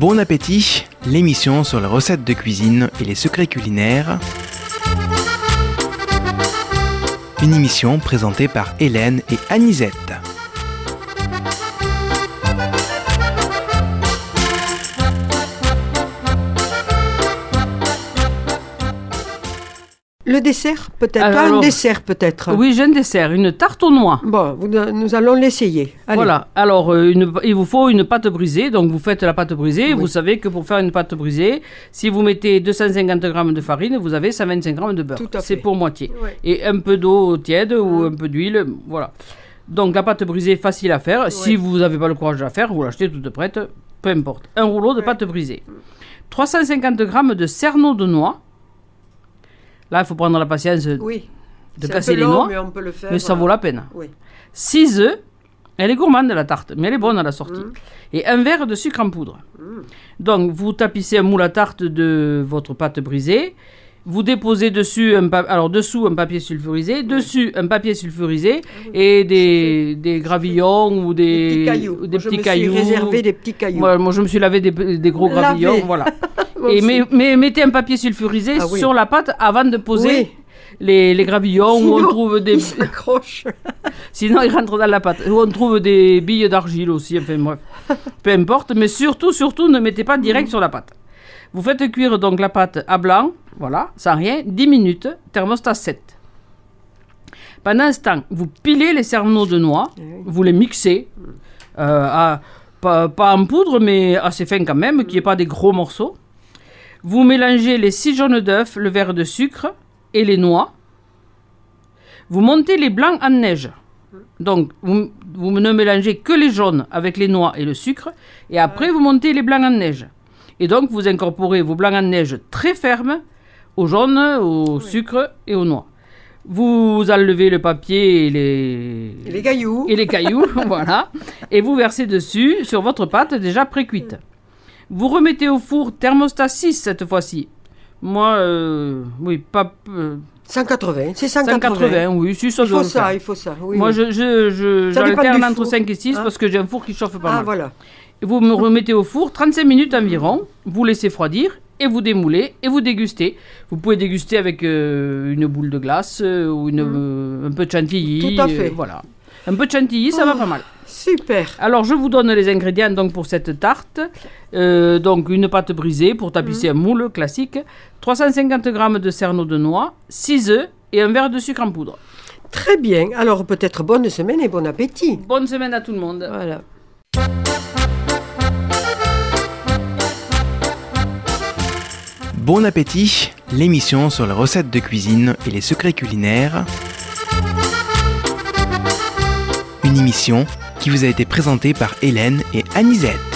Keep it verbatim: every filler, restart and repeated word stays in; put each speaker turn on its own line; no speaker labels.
Bon appétit, l'émission sur les recettes de cuisine et les secrets culinaires. Une émission présentée par Hélène et Anisette.
Le dessert, peut-être.
Alors,
pas un
alors,
dessert, peut-être.
Oui, j'ai un dessert, une tarte aux noix.
Bon, vous- nous allons l'essayer. Allez.
Voilà, alors euh, une- il vous faut une pâte brisée, donc vous faites la pâte brisée.
Oui.
Vous savez que pour faire une pâte brisée, si vous mettez deux cent cinquante grammes de farine, vous avez cent vingt-cinq grammes de beurre.
Tout à
C'est
fait.
pour moitié.
Ouais.
Et un peu d'eau tiède ou un peu d'huile, voilà. Donc la pâte brisée, facile à faire. Si vous n'avez pas le courage de la faire, vous l'achetez toute prête, peu importe. Un rouleau de
Ouais.
pâte brisée. trois cent cinquante grammes de cerneau de noix. Là, il faut prendre la patience
Oui.
de
C'est
casser
un peu
les
long,
noix,
mais on peut le faire.
mais ça vaut la peine.
Oui.
six œufs, elle est gourmande la tarte, mais elle est bonne à la sortie.
Mm.
Et un verre de sucre en poudre. Donc vous tapissez un moule à tarte de votre pâte brisée, vous déposez dessus un, pa- alors dessous un papier sulfurisé, dessus un papier sulfurisé et des, des gravillons ou des,
Des petits cailloux.
ou des
Moi, je
petits
me
cailloux.
suis réservé des petits cailloux.
Voilà, moi je me suis lavé des, des gros
Lavé.
gravillons, voilà.
Moi
Et
aussi.
mais, mais mettez un papier sulfurisé
Ah oui.
sur la pâte avant de poser
Oui.
les, les gravillons où on
Sinon,
trouve des...
il s'accroche.
Sinon, ils rentrent dans la pâte. Où on trouve des billes d'argile aussi, enfin bref. Peu importe, mais surtout, surtout, ne mettez pas direct sur la pâte. Vous faites cuire donc la pâte à blanc, voilà, sans rien, dix minutes, thermostat sept. Pendant ce temps, vous pilez les cerneaux de noix, vous les mixez, euh, à- pas, pas en poudre, mais assez fin quand même, qu'il n'y ait pas des gros morceaux. Vous mélangez les six jaunes d'œufs, le verre de sucre et les noix. Vous montez les blancs en neige. Donc, vous, vous ne mélangez que les jaunes avec les noix et le sucre. Et après, vous montez les blancs en neige. Et donc, vous incorporez vos blancs en neige très fermes aux jaunes, au sucre et aux noix. Vous enlevez le papier et les,
Et les cailloux.
et les cailloux, voilà. Et vous versez dessus sur votre pâte déjà pré-cuite. Vous remettez au four thermostat six cette fois-ci. Moi, euh, oui, pas... euh,
cent quatre-vingts. C'est
cent
cent quatre-vingts.
quatre-vingts, oui, si ça
Il
doit
faut
le
ça,
faire.
il faut ça. Oui,
Moi,
oui.
je, je, je,
Ça dépend
j'alterne
du
entre
four.
cinq et six
Hein.
parce que j'ai un four qui chauffe pas
Ah,
mal.
voilà.
Et vous me remettez au four trente-cinq minutes environ, vous laissez refroidir et vous démoulez et vous dégustez. Vous pouvez déguster avec euh, une boule de glace euh, ou une, euh, un peu de chantilly.
Tout à fait.
euh, voilà. Un peu de chantilly, ça va pas mal.
Super.
Alors, je vous donne les ingrédients donc, pour cette tarte. Euh, donc, une pâte brisée pour tapisser un moule classique, trois cent cinquante grammes de cerneau de noix, six œufs et un verre de sucre en poudre.
Très bien. Alors, peut-être bonne semaine et bon appétit.
Bonne semaine à tout le monde.
Voilà.
Bon appétit, l'émission sur les recettes de cuisine et les secrets culinaires. Une émission qui vous a été présentée par Hélène et Anisette.